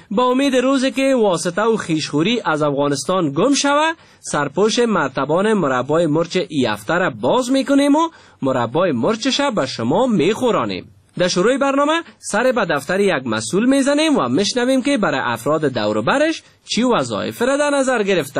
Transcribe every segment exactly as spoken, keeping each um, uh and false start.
با امید روزی که واسطه و خیشخوری از افغانستان گم شوه، سرپوش مرتبان مربای مرچ ای هفته را باز میکنیم و مربای مرچش به شما میخورانیم. در شروع برنامه سر به دفتر یک مسئول میزنیم و میشنویم که برای افراد دور و برش چی وظایف را در نظر گرفته.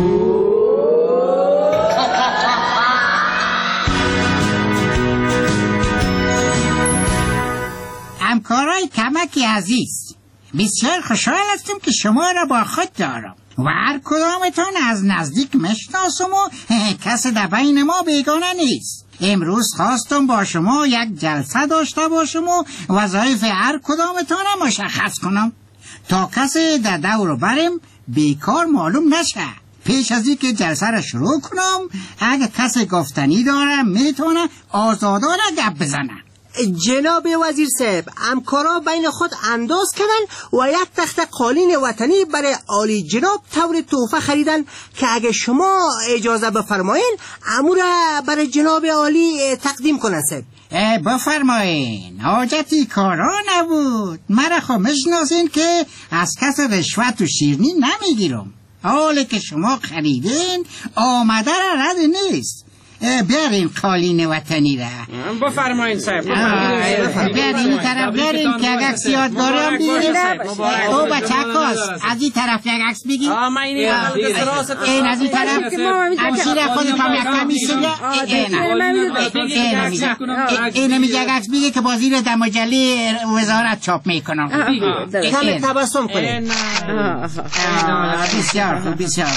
همکارای کمکی عزیز، بسیار خوشحال هستم که شما را با خود دارم و هر کدامتان از نزدیک میشناسم و کس در بین ما بیگانه نیست. امروز خواستم با شما یک جلسه داشته باشم و وظایف هر کدامتان را مشخص کنم تا کسی در دور و برم بیکار معلوم نشه. پیش از این که جلسه را شروع کنم، اگه کسی گفتنی داره میتونه آزادانه گپ بزنه. جناب وزیر صاحب، همکارا بین خود انداز کردن و یک تخت قالین وطنی برای عالی جناب طور تحفه خریدن که اگه شما اجازه بفرمایین امور برای جناب عالی تقدیم کنن صاحب. بفرمایین، حاجتی کارا نبود. مرا خو میشناسین که از کس رشوت و شیرینی نمیگیرم. حالی که شما خریدین آمده را رد نیست. بیارین قالین وطنی را. بفرمایین صاحب. بیارین این طرف، بیارین که یک عکس یادگاری هم بگیرین. او بچه کاس از این طرف یک عکس بگیر. این از این طرف همشیر خودت هم یک کمی سگه. این هم یک عکس بگیر که بازی رو در مجله وزارت چاپ میکنم. کمی تبسم کنین. بسیار خوب، بسیار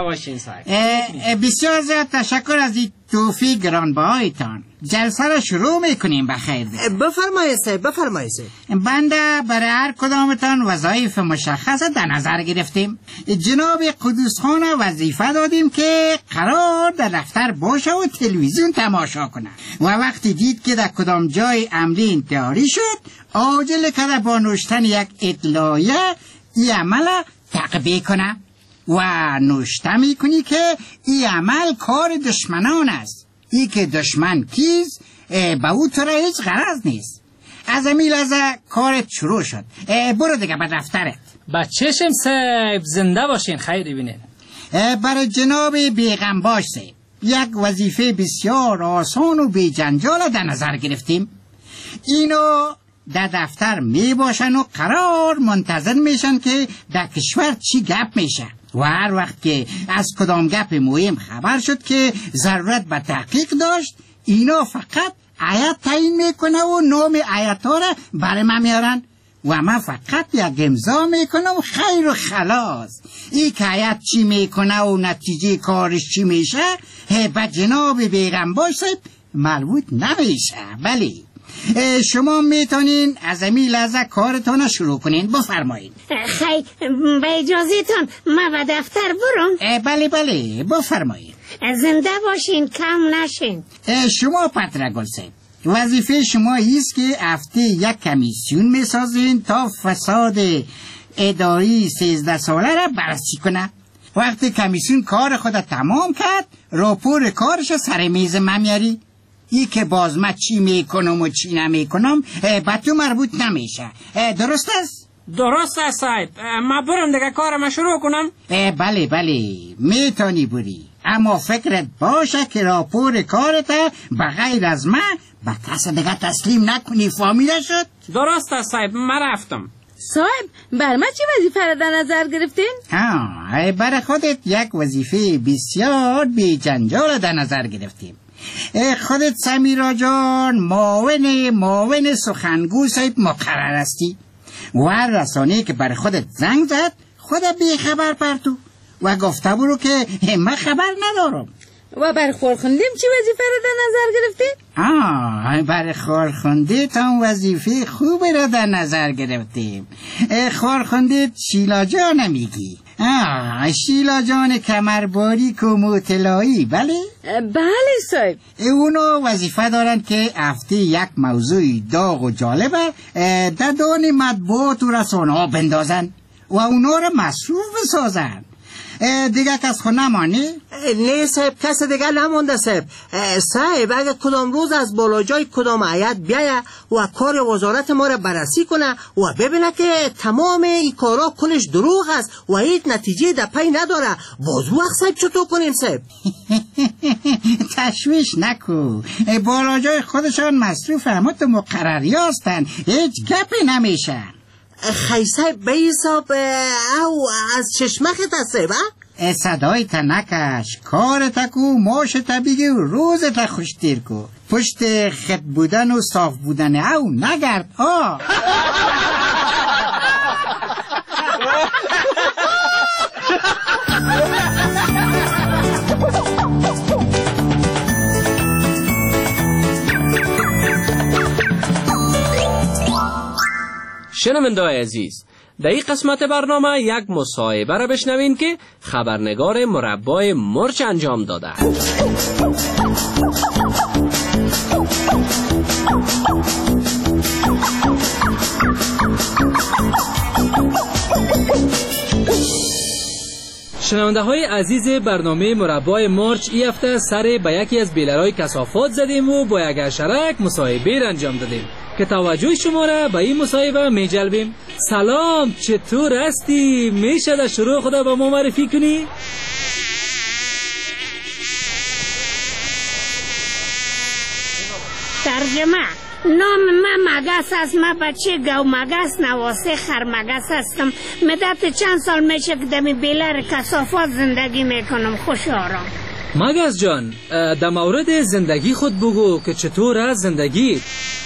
خوب. بسیار زیاد تشکر از این توفیق گرانبهایتان. جلسه را شروع میکنیم بخیر. بفرمایید صاحب، بفرمایید صاحب. بنده برای هر کدامتان وظایف مشخص در نظر گرفتیم. جناب قدوس خان وظیفه دادیم که قرار در دفتر باشه و تلویزیون تماشا کنه و وقتی دید که در کدام جای عملی انتحاری شد، عاجل کرده با نوشتن یک اطلاعیه این عمل تعقیب کنه و نوشته میکنی که این عمل کار دشمنان است. ای که دشمن کیز به او تو را هیچ غرض نیست. از امیل از کارت شروع شد. برو دیگه به دفترت. بچه‌شم صاحب، زنده باشین، خیلی بینید. برای جناب بیغم باش صاحب یک وظیفه بسیار آسان و بی جنجال در نظر گرفتیم. اینو در دفتر می باشن و قرار منتظر میشن که در کشور چی گپ میشه و هر وقت که از کدام گپ مهم خبر شد که ضرورت به تحقیق داشت، اینا فقط آیت تعیین میکنه و نام آیت ها را برای من میارن و من فقط یک امضا میکنم خیر و خلاص. این که آیت چی میکنه و نتیجه کارش چی میشه به جناب بیغم باش مربوط نمیشه. بلی شما میتونین از امی لحظه کارتون شروع کنین. بفرمایید. خیلی به اجازهتون من به دفتر برم؟ بله بله بفرمایید. زنده باشین، کم نشین. شما پترگل صاحب، وظیفه شما ایست که هفته یک کمیسیون میسازین تا فساد اداری سیزده ساله را بررسی کنه. وقتی کمیسیون کار خود تمام کرد، راپور کارش سر میز من میاری. ای که باز من چی میکنم و چی نمیکنم به تو مربوط نمیشه. درست است؟ درست است صاحب. ما برم دیگه کارم شروع کنم؟ بله بله میتونی بری، اما فکرت باشه که راپور کارت بغیر از من به کس دیگه تسلیم نکنی. فهمیده شد؟ درست است صاحب، من رفتم. صاحب بر من چی وظیفه را در نظر گرفتین؟ آه برای خودت یک وظیفه بسیار بی جنجال در نظر گرفتیم. خودت سمیرا جان معاون معاون سخنگو صاحب مقرر هستی و هر رسانه‌ای که برای خودت زنگ زد خودت بی خبر پرتو و گفته برو که من خبر ندارم. و برای خورخوندیم چی وظیفه رو در نظر گرفتید؟ آه برای خورخوندی تا وظیفه خوبی رو در نظر گرفتیم. خورخوندی شیلا جان میگی؟ آه شیلا جان کمرباریک و مطلعی، بله؟ بله صاحب. اونو وظیفه دارن که هفته یک موضوع داغ و جالبه در دان مطبوعات و رسانه ها بندازن و اونا رو مصروف بسازن دیگه کس خود نمانی؟ نه صاحب، کس دیگه نمونده صاحب. صاحب اگه کدام روز از بالا جای کدام هیئت بیایه و کار وزارت ما را بررسی کنه و ببینه که تمام این کارا کلش دروغ است و هیچ نتیجه در پی نداره، باز وقت صاحب چطور کنیم صاحب؟ تشویش نکو، بالا جای خودشان مصروف همت مقرری هستن، هیچ گپی نمیشه. خی صاحب به حساب او از چشمخت هست صاحب؟ صدای تا نکش، کار تا کو، ماش تا بگی و روز تا خوشتیر کو، پشت خط بودن و صاف بودن او نگرد ها. شنونده‌های عزیز، در این قسمت برنامه یک مصاحبه را بشنوین که خبرنگار مربای مرچ انجام داده. شنونده های عزیز برنامه مربای مرچ این هفته سر به یکی از بیلرهای کثافات زدیم و با یک حشرک مصاحبه را انجام دادیم که توجه شما را به این مصاحبه می جلبیم. سلام، چطور هستی؟ میشه در شروع خدا به ما معرفی کنی؟ ترجمه: نام من مگس است. من بچه گو مگس نواسه خرمگس هستم. مدت چند سال میشه که دمی بیلر کثافات زندگی میکنم. خوش آرام. مگس جان، در مورد زندگی خود بگو که چطور است زندگی؟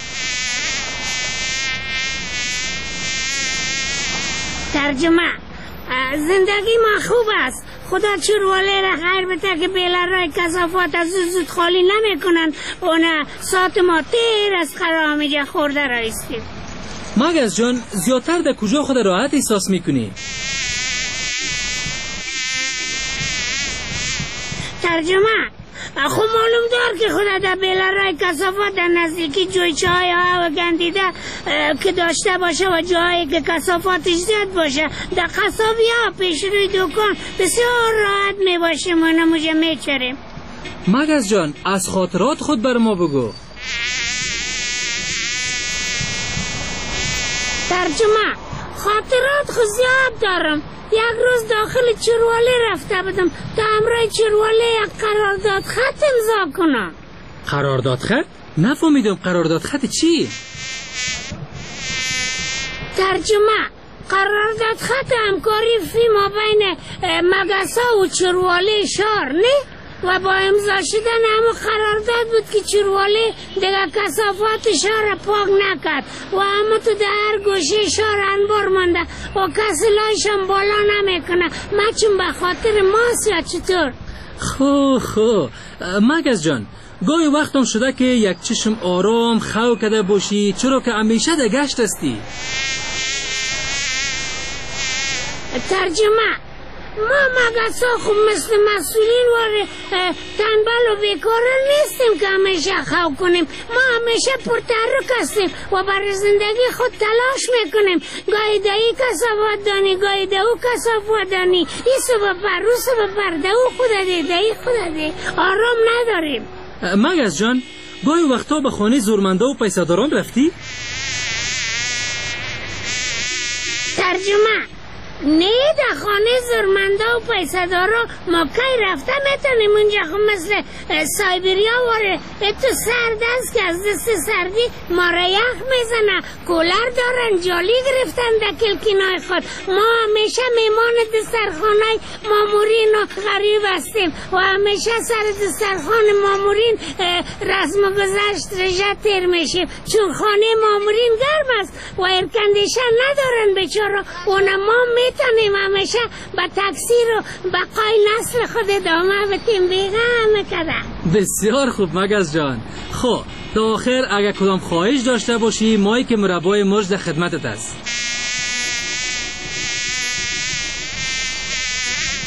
ترجمه: زندگی ما خوب است. خدا چرواله را خیر بده که بیلر رای کثافات از زود خالی نمی کنن و نه ساعت ما تیر از خرامیجه خورده رایستیم. مگس جان، زیادتر در کجا خود راحت احساس میکنی؟ ترجمه: خب معلوم دار که خدا در بیلر رای کثافات در نزدیکی جای چای ها و گندیده که داشته باشه و جایی که کثافتش زیاد باشه. در قصابی ها پیش روی دکان بسیار راحت می باشیم و نموجه می چریم. مگس جان، از خاطرات خود بر ما بگو. ترجمه: خاطرات خود زیاد دارم. یک روز داخل چرواله رفته بودم تا همراه چرواله یک قرارداد خط امضا کنم. قرارداد خط؟ نفهمیدم قرارداد خط چی؟ ترجمه: قرارداد خط همکاری فی ما بین مگسا و چرواله شهر نه و با امضا شدن همون قرارداد بود که چرواله دیگه کثافات شهر را پاک نکرد و همه تو در هر گوشه شهر انبار مانده و کسی لایشم بالا نمیکنه. ما چون به خاطر ماست یا چطور؟ خو خو مگس جان، گاهی وقتم شده که یک چشم آرام خو کده باشی، چرا که همیشه در گشت هستی. ترجمه: ما مگس ها خوب مثل مسئولین و تنبل و بیکاره نیستیم که همیشه خو کنیم. ما همیشه پرتحرک هستیم و برای زندگی خود تلاش میکنیم. گاهی دهی کثافات دانی، گاهی دهو کثافات دانی، ای صبح پر رو صبح پر دهو خود ده دهی خود ده. آرام نداریم. مگس جان، گاهی وقتا به خانه زورمنده و پیساداران رفتی؟ ترجمه: نه، در خانه زرمنده و پیسدارا ما کی رفته میتونیم اونجا. خب مثل سایبریا واره تو سرد است که از دست سردی ما را یخ میزنه. کولر دارن، جالی گرفتن در کلکینای خود. ما همیشه میمان دسترخانه مامورین و غریب هستیم و همیشه سر دسترخان مامورین رسم و گذشت رژه تیر میشیم چون خانه مامورین گرم است و ایرکندیشن ندارن بیچاره. اون ما میتونیم همیشه با تکثیر و بقای نسل خود ادامه بتیم بیغم کده. بسیار خوب مگس جان. خب تا آخر اگر کدام خواهش داشته باشی، مایی که مربای مرچ در خدمتت است.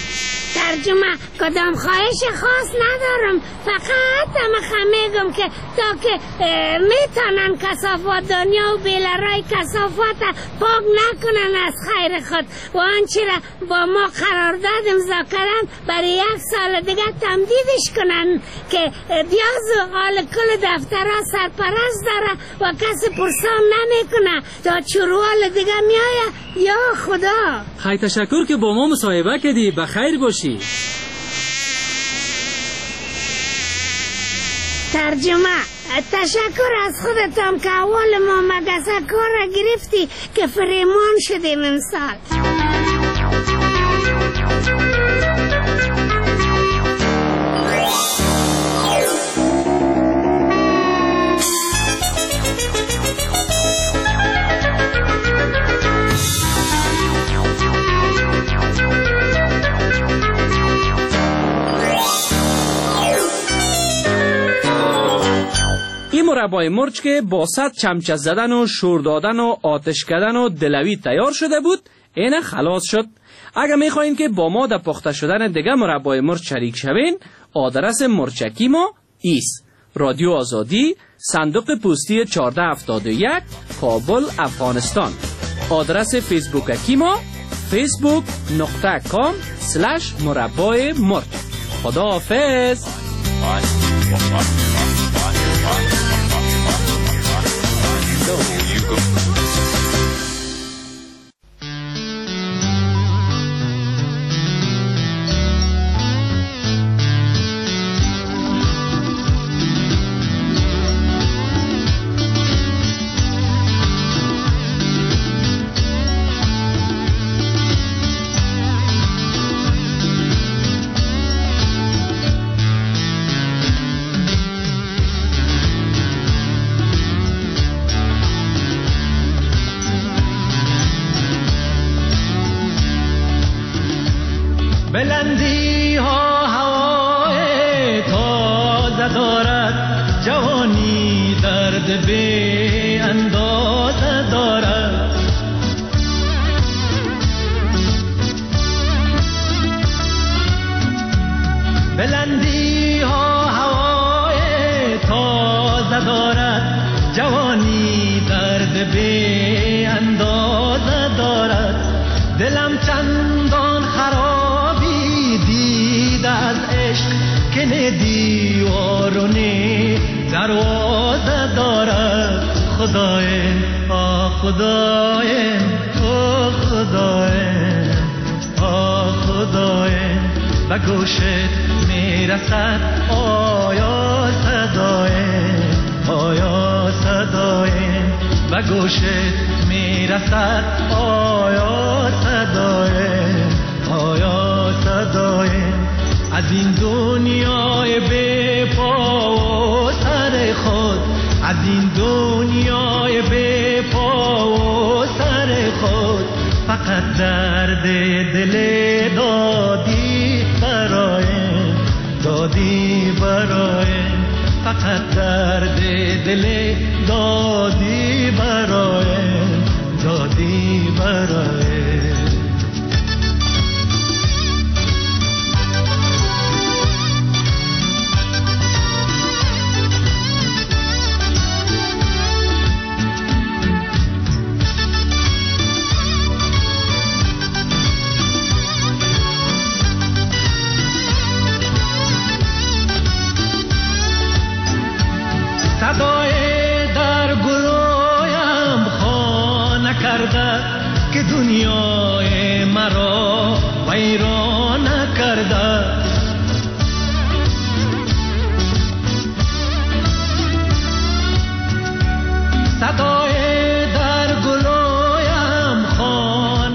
ترجمه: کدام خواهش خاص ندارم، فقط همه میگم که تا که میتونن کثافات دنیا و بیلرای کثافات پاک نکنن از خیر خود و آنچه را با ما قرارداد امضا کردن برای یک سال دیگه تمدیدش کنن که دیاز و آل کل دفترها سرپرست داره و کسی پرسان نمیکنه تا چروال دیگه میایه. یا خدا، خیلی تشکر که با ما مصاحبه کردی. بخیر باشی. ترجمه: تشکر از خودتان که اول ما مگسه کار را گرفتی که فریمان شدیم امسال. این مربای مرچ که با صد چمچه زدن و شور دادن و آتش کردن و دلوی تیار شده بود، اینه خلاص شد. اگر میخواین که با ما در پخته شدن دیگه مربای مرچ شریک شوین، آدرس مرچکی ما ایست: رادیو آزادی، صندوق پستی چهارده هفتاد و یک، کابل، افغانستان. آدرس فیسبوکی ما فیسبوک نقطه کام سلش مربای مرچ. خدا حافظ. بلندی ها هوای تازه دارد، جوانی درد بی اندازه دارد. بلندی ها هوای تازه دارد، جوانی درد بی اندازه دارد. دلم چندان خرابی دید از عشق که نه دیوار و نه دروازه دارد. خدای آه خدای آه خدای آه خدای و گوشت میرسد آیا صدای آیا صدای و گوشت میرسد آیا صدای آیا صدای از این دنیای بی پا و سر خود، از این دنیای بی پا و سر خود. فقط درد دل دادی برای دادی برای فقط درد دل دادی برای دادی برای صدای در گرویم خانه کرده که دنیای مرا ویران